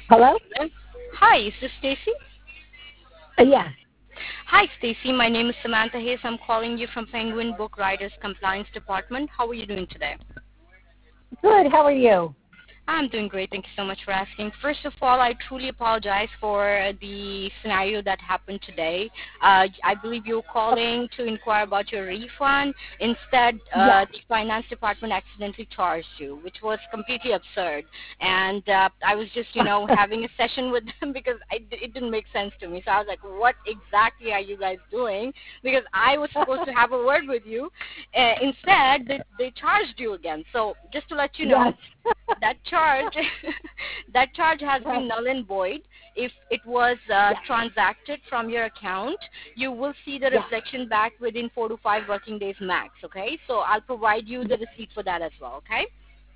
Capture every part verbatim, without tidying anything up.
Hello? Hi, is this Stacy? Uh, yes. Hi, Stacy. My name is Samantha Hayes. I'm calling you from Penguin Book Writers Compliance Department. How are you doing today? Good. How are you? I'm doing great. Thank you so much for asking. First of all, I truly apologize for the scenario that happened today. Uh, I believe you were Oh, calling to inquire about your refund. Instead, uh, yes. the finance department accidentally charged you, which was completely absurd. And uh, I was just, you know, having a session with them because I, it didn't make sense to me. So I was like, what exactly are you guys doing? Because I was supposed to have a word with you. Uh, instead, they, they charged you again. So just to let you know, Yes. that charge that charge has been null and void. If it was uh, Yes. transacted from your account, you will see the Yes. reflection back within four to five working days max. Okay, so I'll provide you the Yes. receipt for that as well. Okay.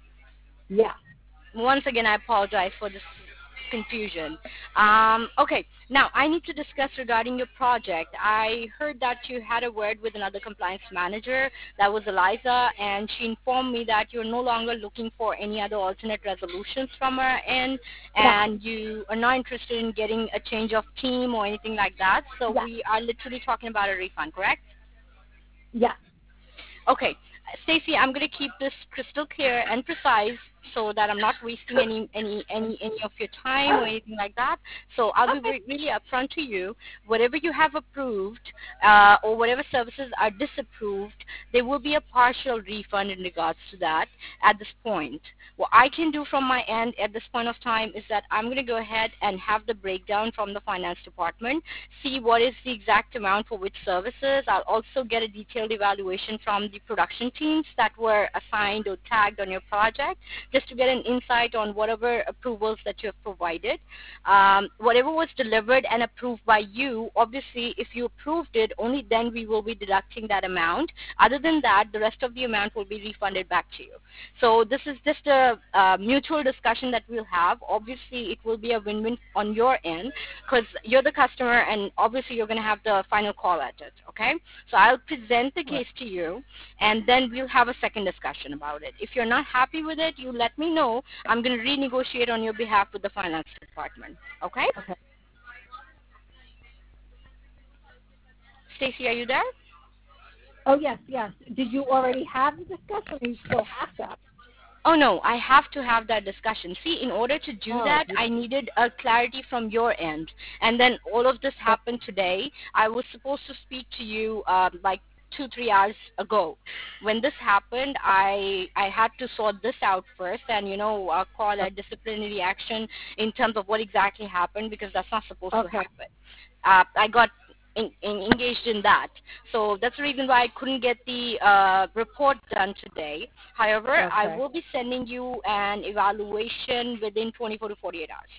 Yes. Once again, I apologize for this confusion. Um, okay, now I need to discuss regarding your project. I heard that you had a word with another compliance manager. That was Eliza, and she informed me that you're no longer looking for any other alternate resolutions from her end, No. and you are not interested in getting a change of team or anything like that. So Yes. we are literally talking about a refund, correct? Yes. Okay, Stacy, I'm going to keep this crystal clear and precise so that I'm not wasting any any any any of your time or anything like that. So I'll be Okay. re- really upfront to you. Whatever you have approved uh, or whatever services are disapproved, there will be a partial refund in regards to that at this point. What I can do from my end at this point of time is that I'm going to go ahead and have the breakdown from the finance department, see what is the exact amount for which services. I'll also get a detailed evaluation from the production teams that were assigned or tagged on your project, just to get an insight on whatever approvals that you have provided. Um, whatever was delivered and approved by you, obviously, if you approved it, only then we will be deducting that amount. Other than that, the rest of the amount will be refunded back to you. So this is just a, uh mutual discussion that we'll have. Obviously, it will be a win-win on your end because you're the customer and obviously you're going to have the final call at it, okay? So I'll present the Right. case to you and then we'll have a second discussion about it. If you're not happy with it, you let me know. I'm going to renegotiate on your behalf with the finance department, okay? Okay. Stacy, are you there? Oh, yes. Yes. Did you already have the discussion or you still have that? Oh no, I have to have that discussion. See, in order to do Oh, that, yeah. I needed a clarity from your end. And then all of this Oh, happened today. I was supposed to speak to you um, like two, three hours ago. When this happened, I I had to sort this out first and, you know, uh, call a disciplinary action in terms of what exactly happened because that's not supposed to okay. happen. Uh, I got in, in, engaged in that. So that's the reason why I couldn't get the uh, report done today. However, I Okay. will be sending you an evaluation within twenty-four to forty-eight hours.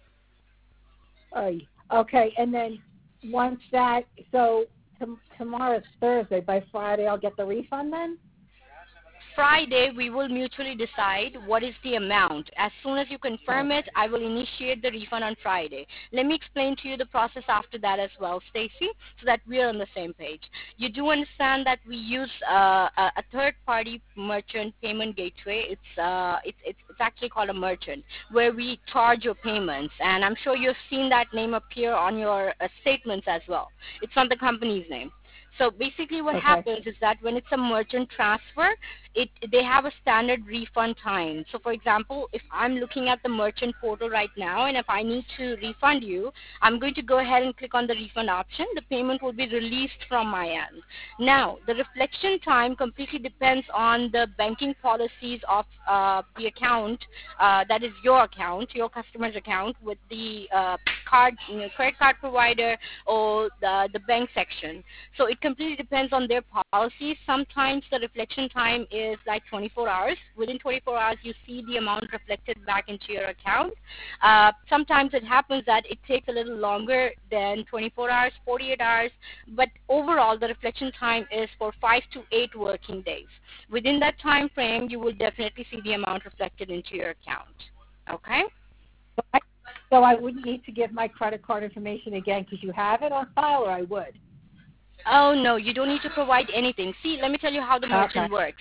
Oh, okay. And then once that, so tom tomorrow's Thursday. By Friday, I'll get the refund then? Friday, we will mutually decide what is the amount. As soon as you confirm Okay. it, I will initiate the refund on Friday. Let me explain to you the process after that as well, Stacy, so that we are on the same page. You do understand that we use uh, a, a third-party merchant payment gateway. It's, uh, it's, it's, it's actually called a merchant, where we charge your payments. And I'm sure you've seen that name appear on your uh, statements as well. It's not the company's name. So basically what Okay. happens is that when it's a merchant transfer, it they have a standard refund time. So for example, if I'm looking at the merchant portal right now and if I need to refund you, I'm going to go ahead and click on the refund option. The payment will be released from my end. Now, the reflection time completely depends on the banking policies of uh, the account, uh, that is your account, your customer's account with the uh, card, you know, credit card provider or the, the bank section. So it completely depends on their policies. Sometimes the reflection time is like twenty-four hours. Within twenty-four hours, you see the amount reflected back into your account. Uh, sometimes it happens that it takes a little longer than twenty-four hours, forty-eight hours, but overall the reflection time is for five to eight working days. Within that time frame, you will definitely see the amount reflected into your account. Okay? So I, so I wouldn't need to give my credit card information again because you have it on file, or I would? Oh no, you don't need to provide anything. See, let me tell you how the Okay. merchant works.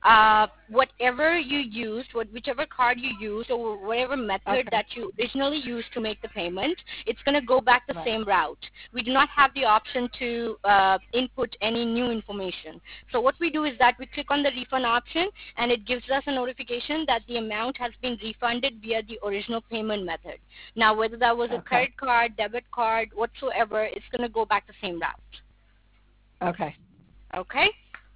uh, whatever you used, what, whichever card you used or whatever method Okay. that you originally used to make the payment, it's going to go back the Right. same route. We do not have the option to uh, input any new information. So what we do is that we click on the refund option, and it gives us a notification that the amount has been refunded via the original payment method. Now, whether that was a Okay. credit card, debit card, whatsoever, it's going to go back the same route. Okay. Okay?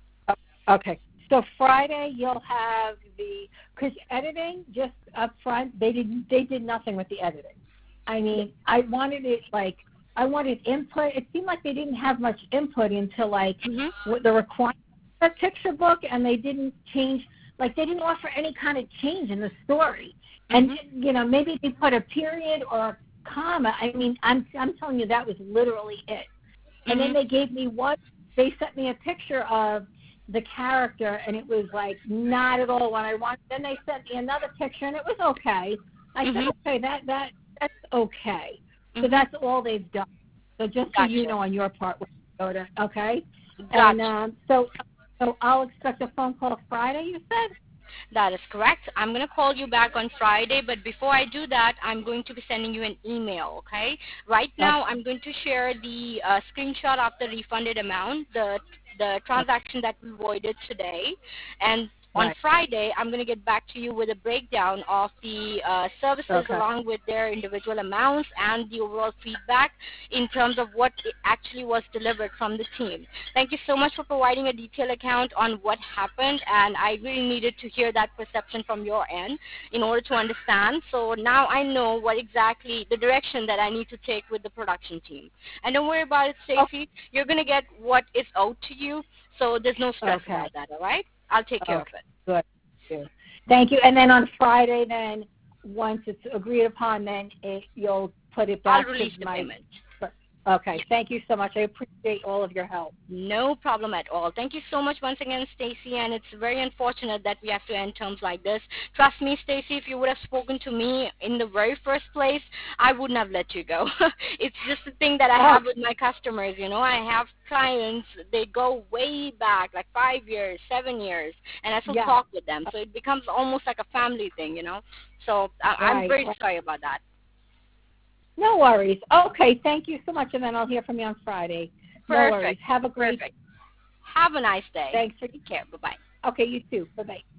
Okay. So Friday you'll have the, because editing, just up front, they did they did nothing with the editing. I mean, I wanted it like, I wanted input. It seemed like they didn't have much input into like Mm-hmm. what the requirements of the picture book, and they didn't change, like they didn't offer any kind of change in the story. And, Mm-hmm. you know, maybe they put a period or a comma. I mean, I'm I'm telling you, that was literally it. And Mm-hmm. then they gave me what, they sent me a picture of the character, and it was like not at all what I wanted. Then they sent me another picture, and it was okay. I Mm-hmm. said, okay, that that that's okay. So Mm-hmm. that's all they've done. So just so Gotcha. you know on your part, when you go to, okay. Gotcha. And um, so so I'll expect a phone call Friday, you said? That is correct. I'm going to call you back on Friday, but before I do that, I'm going to be sending you an email, okay? Right now, I'm going to share the uh, screenshot of the refunded amount, the the transaction that we voided today, and on Right. Friday, I'm going to get back to you with a breakdown of the uh, services Okay. along with their individual amounts and the overall feedback in terms of what it actually was delivered from the team. Thank you so much for providing a detailed account on what happened, and I really needed to hear that perception from your end in order to understand. So now I know what exactly the direction that I need to take with the production team. And don't worry about it, Stacey. Oh. You're going to get what is owed to you, so there's no stress Okay. about that, all right? I'll take care Okay. of it. Good. Thank you. Thank you. And then on Friday, then once it's agreed upon, then it, you'll put it back I'll release to the my payment. Okay. Thank you so much. I appreciate all of your help. No problem at all. Thank you so much once again, Stacey, and it's very unfortunate that we have to end terms like this. Trust me, Stacey, if you would have spoken to me in the very first place, I wouldn't have let you go. It's just the thing that I have with my customers, you know. I have clients, they go way back, like five years, seven years, and I still Yeah. talk with them. So it becomes almost like a family thing, you know. So I- Right. I'm very sorry about that. No worries. Okay, thank you so much, and then I'll hear from you on Friday. Perfect. No worries. Have a great Perfect. Have a nice day. Thanks for Take care. Bye-bye. Okay, you too. Bye-bye.